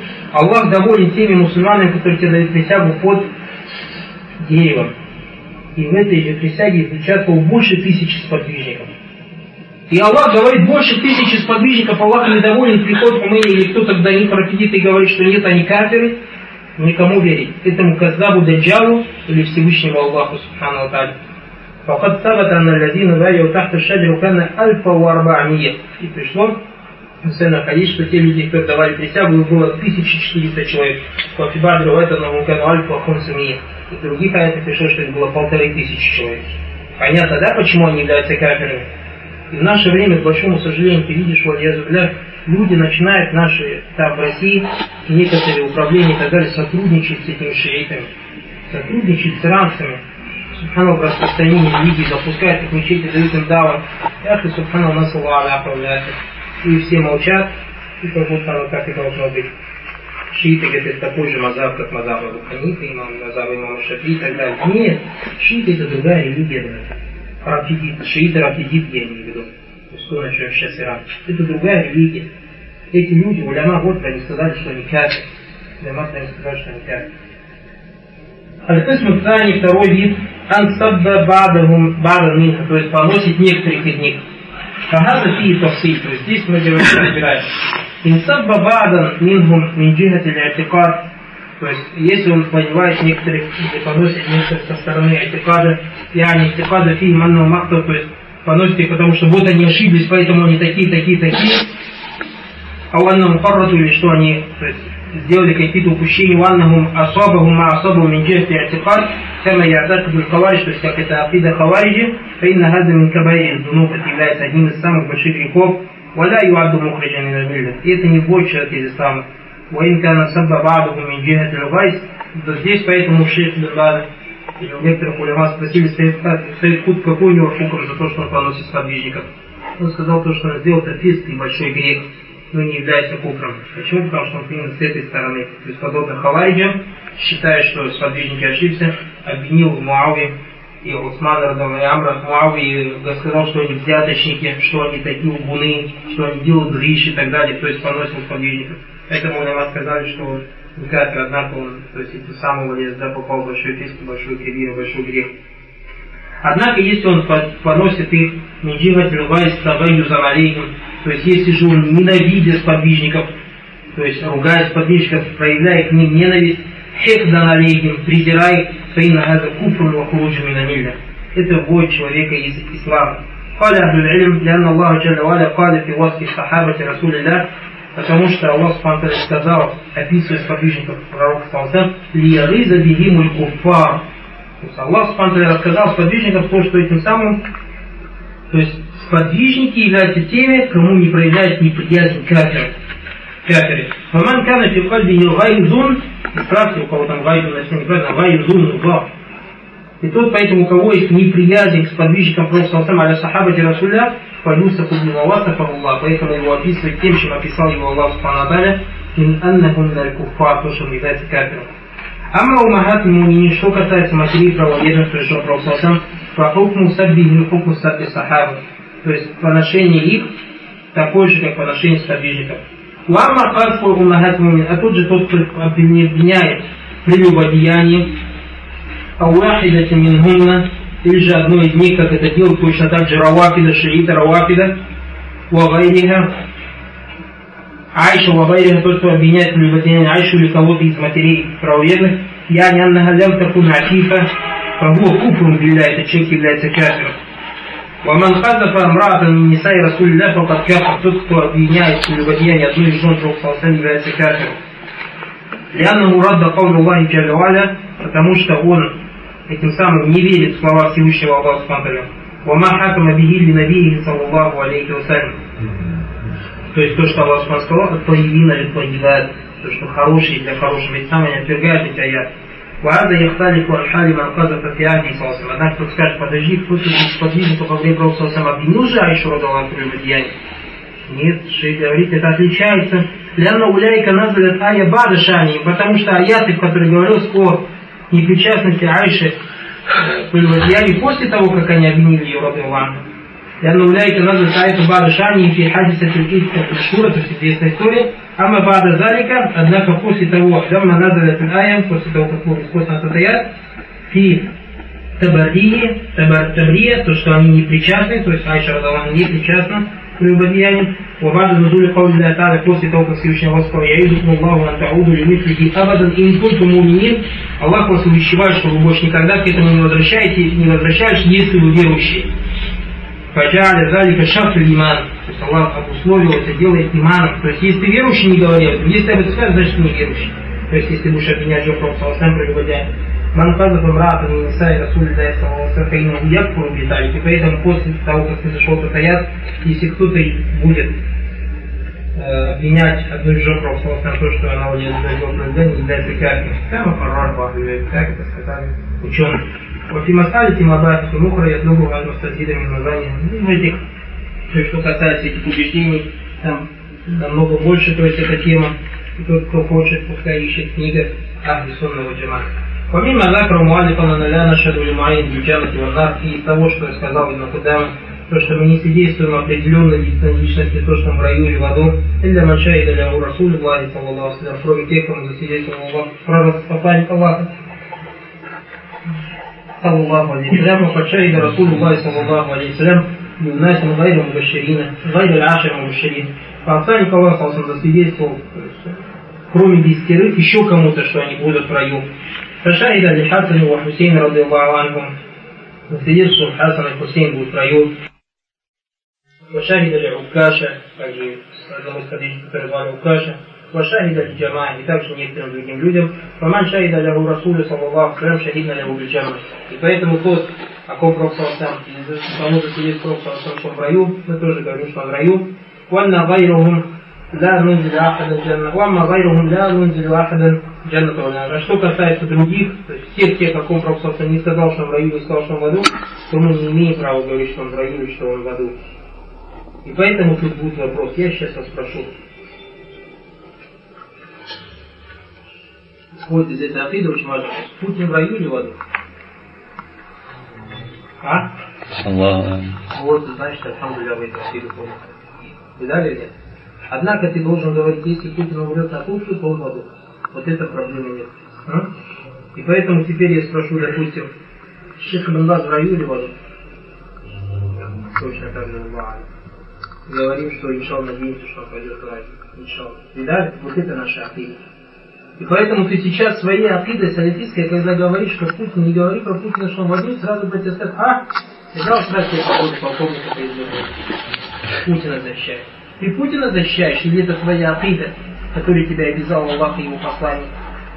Аллах доволен теми мусульманами, которые тебе дают присягу под деревом. И в этой же присяге участвовало больше тысячи сподвижников. И Аллах говорит, больше тысячи сподвижников, Аллах недоволен, приходит Хумейни или кто-то до них профидит и говорит, что нет, они кафиры, никому верить. Этому Каздабу Даджалу или Всевышнему Аллаху Субхану Тааля. Факад сабата анна ладина вайя тахта шаджару канна альфа варба'мия. И пришло постоянно ходить, что те люди, кто давали присягу, их было тысяча четыреста человек. Фафибадру это на мукану альфа хумсамия. И в других аятах пришло, что их было полторы тысячи человек. Понятно, да, почему они являются кафирами? И в наше время, к большому сожалению, ты видишь, вот я заявляю, люди начинают наши, там в России, некоторые управления и так далее, сотрудничать с этими шиитами, сотрудничать с иранцами. Субхану в распространении религии, запускают их в мечети, дают им дават. Ях и Субхану нас Аллах оправляет. И все молчат, и как будто оно так и должно быть. Шииты говорят, это такой же мазаб, как мазаб Абу Ханифа, имам, мазаб имама Шафи и так далее. Нет, шииты это другая религия. Рафидит, шииты рафидит, я имею в виду. То есть, что начнем сейчас Иран. Это другая религия. Эти люди, уляма, вот они сказали, что они кафир. Уляма, они сказали, что они кафир. Аль-Кисм Тани, второй вид, ансабба бадахум бадан минха, то есть поносит некоторых из них. Хагаза фи тафсиль, то есть здесь мы разбираем. Инсабба бадан минхум мин джихати аль-атикад, то есть если он подевает некоторых, или поносит некоторых со стороны атикада, яни атикада фи манну махту, то есть поносит их, потому что вот они ошиблись, поэтому они такие, такие, такие. А ванна мухаррату, или что они, то есть сделали какие-то упущения, ваннахум асабахум ма асабахум мин джихати атикад, кама я'такиду аль-хаваридж, то есть как это акида хавариджи, фаинна хаза мин кабаири дунуб, это является одним из самых больших грехов, валя юадду мухриджан мин аль-милля, и это не вводит человека из ислама. Ваин кана сабба ба'духум мин джихати аль-гайс, то здесь поэтому шейх бин Баз или у некоторых улема спросили, стоит худ какой у него хукм за то, что он поносит сподвижников. Он сказал то, что он сделал это фиск и большой грех, но не является куфром. Почему? Потому что он именно с этой стороны. То есть подобно Хавариджам, считая, что сподвижники ошибся, обвинил Муави и Усмана Радова и Амра Муави и сказал, что они взяточники, что они такие лгуны, что они делают гриш и так далее, то есть поносил сподвижников. Поэтому улема сказали, что он не кафир, однако он, то есть из самого лезда попал в большой фиск, большой кривир, большой грех. Однако, если он поносит их, то есть если же он ненавидит сподвижников, то есть ругает сподвижников, проявляя к ним ненависть, хехдан алейхим, презирая их, фаинна хаза куфрун ва хуруджу мин аль-милля. Это вводит человека из ислама. قال أهل العلم لأن الله جل وعلا قال في وصف صحابة رسول الله, потому что Аллах Субхану сказал, описывая сподвижников пророка Салсам, лияриза бихимуль куффар. То есть Аллах Субхану рассказал сподвижникам то, что этим самым, то есть сподвижники являются теми, кому не проявляет неприязнь кафиры. Кафиры. Фаман кана фи кальбихи гайзун, справьте, у кого там гайзун, если неправильно, гайзун, Аллах. И тот, поэтому у кого есть неприязнь к сподвижникам пророка Салсам, аля сахабати Расуля, фалюсафу бивавасафа Аллах, поэтому его описывает тем, чем описал его Аллах Субхану Тааля, ин аннахум наль-куффар, то, что он является кафиром. Амма умахат муминин, что касается матерей правоверных, то есть что пророк Салсам, фахукму саббихим хукму сабби сахаба, то есть поношение их такое же, как поношение сподвижников. Уамма кафу умахат мумин, а тот же тот, кто обвиняет прелюбодеяние, ауахидати минхунна, или же одной из них, как это делают точно так же равафида, шиита, равафида, уагайриха, Айша, уагайриха, тот, кто обвиняет прелюбодеяние Айшу или кого-то из матерей правоверных, я не аннахалям такун афифа, фагуа куфрун билля, этот человек является кафиром. Ваман хазафа амраатан мин нисаи расулилля, факад кафир, тот, кто обвиняет прелюбодеяние одной из жен пророка Салсам, является кафиром. Лианнаху радда каулю Аллахи джалля ва'аля, потому что он этим самым не верит в слова Всевышнего Аллаха Субхану Тааля. Вама хакама бихи ли набихи саллаллаху алейхи вассалям. То есть то, что Аллах Субхану сказал, это таивина или таиват, то, что хорошие для хорошего, ведь сам они отвергают эти аяты. Вааза яхталику аль-хали ман казафа фи ахди салсам. Однако кто скажет, подожди, кто-то из сподвижников во время пророка салсам обвинил же Айшу радаллаху прелюбодеяние. Нет, шейх говорит, это отличается. Лянна уляйка назалят ая бада шани, потому что аяты, в которых говорилось о непричастности Айши к прелюбодеянию после того, как они обвинили ее радаллаху. Лянна уляйка назалят ая бада шани фи хадиса тюркийская шура, то есть известная история. Ама бада залика, однако после того, дамма назалят ая, после того, как был использован этот аят, фи табарии, табар, табрия, то, что они не причастны, то есть Айша радаллаху анха не причастна к прелюбодеяниям. وبعد نزول قول الله تعالى после того, как Всевышний Allah сказал: «Яидукум Аллаху ан та'уду лимислихи абадан ин кунтум му'минин». Аллах вас увещевает, что вы больше никогда к этому не возвращаетесь, не возвращаетесь, если вы верующие. فَجَعَلَ ذَلِكَ شَرْطُ الْإِيمَانِ. То есть Аллах обусловил это, делает иманом. То есть если ты верующий, не говори об этом. Если об этом скажешь, значит не верующий. То есть если будешь обвинять Жопу Саласам прелюбодеянием. «Ман казафа мраата мин нисаи Расулиллахи саллаллаху алейхи ва саллям фаиннаху якфуру бидалик». И поэтому после того, как произошел этот аят, если кто-то будет обвинять одну из жен Пророка на то, что она владеет своего произведения, является кафиром. Там Фаррар Бахлюет, как это сказали ученые. Вот и масали Тимабахи, Мухра, я думаю, возьму статьидами названия. В этих, то есть, что касается этих убеждений, там намного больше, то есть, эта тема. И тот, кто хочет, пускай ищет в книгах Ахли Сунного Джамата. Помимо Закра Муалифа Наналяна Шаду Лимаин Джуджанати Варнар, и из того, что я сказал Ибн Кудама, то, что мы не свидетельствуем определенной личности, то, что мы в раю или в аду, или манша и для Расуля Аллахи, саллаллаху алейхи ва саллям, кроме тех, кому засвидетельствовал Аллах, пророк, посланник Аллаха, саллаллаху алейхи ва саллям, фашаида Расуля Аллахи, саллаллаху алейхи ва саллям, юнасим гайра мубаширина, гайра ашира мубаширин. Посланник Аллаха, саллаллаху алейхи ва саллям, засвидетельствовал, кроме десятерых, еще кому-то, что они будут в раю. Фашаида ли Хасан ва Хусейн, рады Аллаху анхум, засвидетельствовал, что Хасан и Хусейн будут в раю. Вашахида ли Укаша, также одному из хадисов, который звали Укаша, Вашахида ли Джама, и также некоторым другим людям, Фаман шахида ляху Расуля, саллаллаху алейхи ва саллям, шахидна ляху биджама. И поэтому тот, о ком Пророк саллаллаху алейхи ва саллям, кому-то сидит Пророк саллаллаху алейхи ва саллям, что он в раю, мы тоже говорим, что он в раю. Ванна гайрухум ла нунзилю ахадан джанна, вамма гайрухум ла нунзилю ахадан джанна таваляна. А что касается других, то есть всех тех, о ком Пророк саллаллаху алейхи ва саллям не сказал, что он в раю, не сказал, что он в аду, то мы не имеем права говорить, что он в раю или что он в аду. И поэтому тут будет вопрос, я сейчас вас спрошу. Исходит из этой акиды очень важно. Путин в раю или в аду? А? Аллах. Вот, значит, алхамдулилля, в эту акиду понял. Видали или нет? Однако ты должен говорить, если Путин умрет на кухню, то он в аду. Вот это проблемы нет. А? И поэтому теперь я спрошу, допустим, Шейх Ибн Баз в раю или в аду? Точно так же Аллах. Говорим, что иншалла надеемся, что он пойдет в рай. Иншалла. Видали? Вот это наша акида. И поэтому ты сейчас своей акидой салафистской, когда говоришь, что Путин, не говори про Путина, что он в аду, сразу бы тебе скажут: а, я дал сразу тебе погоду полковника президента. Путина защищаешь. Ты Путина защищаешь, или это твоя акида, которой тебя обязал Аллах и его посланник?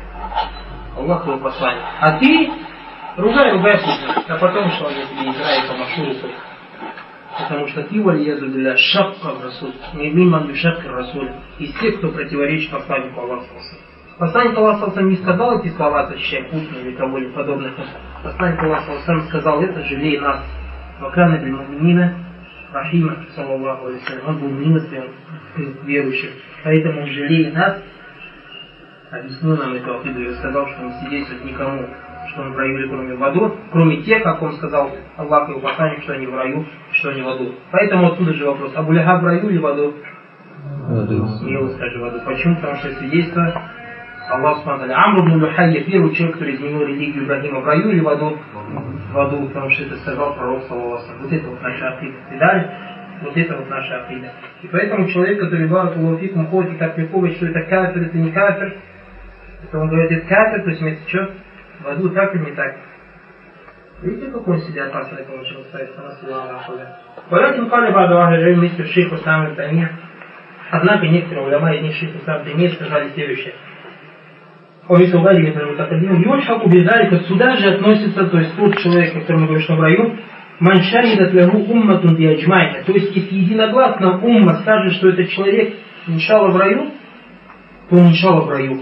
Аллах и его посланник. А ты ругай, ругай Путина, а потом, что я тебе играю по машине только. Потому что ты, валиязу билля, шапка в Расуль, не миман бишапка в Расуль, из тех, кто противоречит посланнику Аллаха. Посланник Аллаха не сказал эти слова, защищай Путина или кого-нибудь подобных. Посланник Аллаха сказал это: жалей нас. Вакана биль муминина рахима, саллаллаху алейхи ва саллям. Он был милостивым к верующим. Поэтому жалей нас. Объяснил нам эту акиду и сказал, что не свидетельствует никому, что он в раю или кроме в аду, кроме тех, как он сказал Аллах и его посланник, что они в раю, что они в аду. Поэтому отсюда же вопрос: Абу Лахаб в раю или в аду? В аду. Смело скажи в аду. Почему? Потому что свидетельство Аллах Субхану. Амр ибн Лухайя, первый человек, который изменил религию Ибрахима, в раю или в аду? В аду, потому что это сказал пророк саллаллаху алейхи ва саллям. Вот это вот наша акида. Видали? Вот это вот наша акида. И поэтому человек, который баракаллаху фикум ходит и так легко говорит, что это кафир, это не кафир, это он говорит, это кафир, то есть имеется что? В аду так или не так? Видите, какой он себе опасный получился? Валякин кали ба'ду ахли илм, мистер шейх Усам ибн. Однако некоторые уляма из них шейх Усам ибн сказали следующее. Он если угадили, например, так один, юльхаку бидалика, сюда же относится, то есть тот человек, о котором мы говорим, что в раю, ман шахидат лаху умматун би аджмайна. То есть если единогласно умма скажет, что этот человек иншалла в раю, то он иншалла в раю.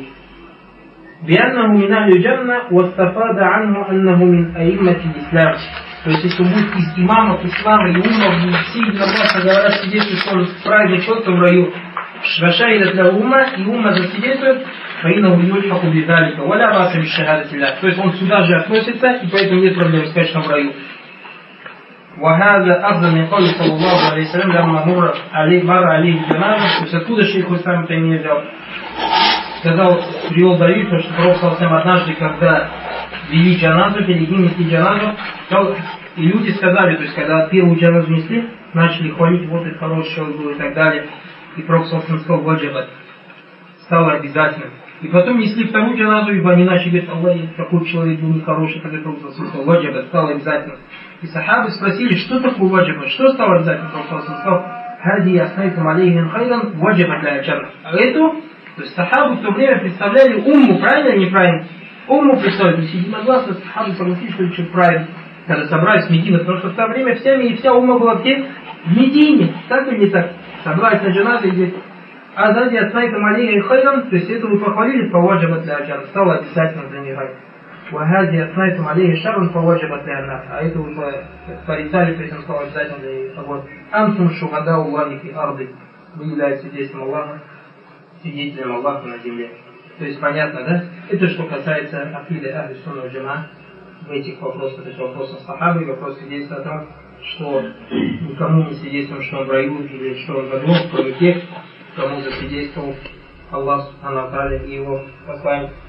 بأنه من أهل الجنة واستفاد عنه أنه من أئمة الإسلام. То есть если он будет из имамов ислама и умов, все единогласно говорят, свидетельствуют, что он правильный человек в раю. Шашаидат ля умма, и умма засвидетельствует, фаиннаху юльхаку бидалика, валя баса бишшахадати лях. То есть он сюда же относится, и поэтому нет проблем сказать, что он в раю. وهذا أفضل من قول صلى الله عليه وسلم لما مر عليه مر عليه الجنازة. То есть откуда шейх Ислам это не взял? Сказал, привел Давид, что Пророк саллаллаху алейхи ва саллям однажды, когда вели джаназу, перед ним несли джаназу, и люди сказали, то есть когда первую джаназу несли, начали хвалить, вот это хороший человек был и так далее. И Пророк сказал, ваджабат, стало обязательным. И потом несли вторую джаназу, ибо они начали говорить, Аллах, какой человек был нехороший, когда Пророк сказал, ваджабат, стало обязательным. И сахабы спросили, что такое ваджабат, что стало обязательным? Пророк сказал, хади аснайтум алейхин хайран ваджабат ля джанна. А эту, то есть сахабы в то время представляли умму, правильно или неправильно? Умму представляли, то есть единогласно сахабы согласились, что это правильно. Когда собрались в Медину, потому что в то время вся, вся умма была где? В Медине, так или не так? Собрались на джаназу и здесь. А сзади аснайтум алейхин хайран, то есть это вы похвалили, фаваджабат ля джанна, стало обязательно за них. Вахади аснайтум алейхин шарран фаваджабат ля нар. А это вы порицали, при этом стало обязательно за них. Вот. Антум шухада Аллахи фи арды. Вы являетесь свидетелем Аллаха, свидетелем Аллаха на земле. То есть понятно, да? Это что касается акиды ахли сунна валь джамаа в этих вопросах, то есть вопросов сахабы и вопрос свидетельства о том, что никому не свидетельствуем, что он в раю или что он в аду, кроме тех, кому засвидетельствовал Аллах Субхану ва Тааля и его посланник.